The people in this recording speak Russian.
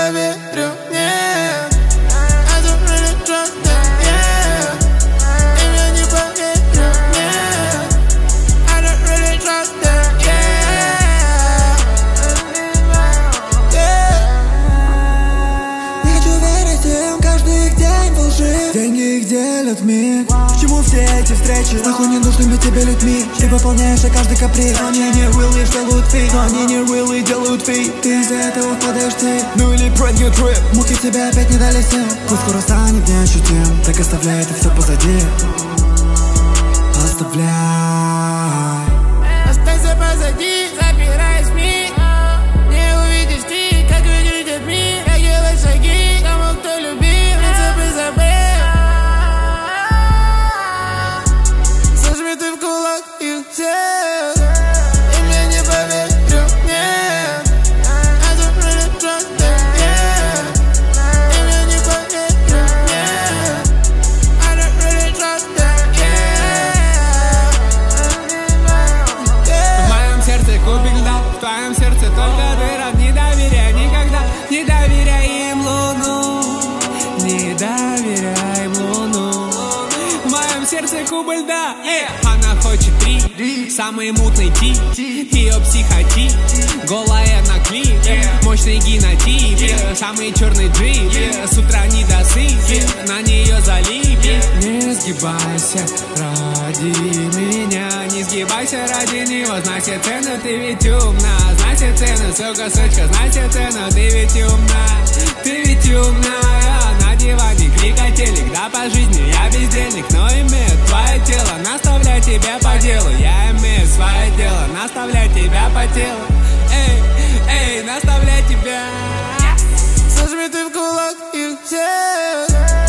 поверю, нет. I don't really trust them, yeah. Им я не поверю, нет. I don't really trust them, yeah. Не хочу верить им, каждый их день во лжи. Деньги их делят мир. К чему все эти встречи? Нахуй ненужными тебе людьми. Ты выполняешь каждый каприз. Но они не really делают фейк. Но они не really делают фейк. Ты из-за этого впадаешь ты. Ну или prank your trip. Муки тебя опять не дали сил. Пусть скоро станет неощутим. Так оставляй это все позади. Оставляй. Останься позади, запираясь в миг. Не увидишь ты, как выглядит мир. Как делать шаги, кому кто любил, принципы забыл. Сожми ты в кулак их всех. Им я не поверю, нет. I don't really trust them, yeah. Им я не поверю, нет. I don't really trust them, yeah. В моем сердце кубик льда, в твоем сердце только дыра. Не доверяй никогда, не доверяй им луну. Не доверяй им луну. В моем сердце кубик льда, она хочет три, самый мутный тип, ее психотип, голая на клипе, мощный генотип, самый черный джип, с утра не досыпь, на нее залипи. Не сгибайся ради меня, не сгибайся ради него, знай все цены, ты ведь умна, знай все цены, сука, сучка, знай все цены, ты ведь умная, на диване клика телек, да по жизни я бездельник, но имею твое тело, наставляю тебя по делу, я имею свое дело, наставляю тебя по телу, эй, наставляю тебя. Сожми ты в кулак их всех.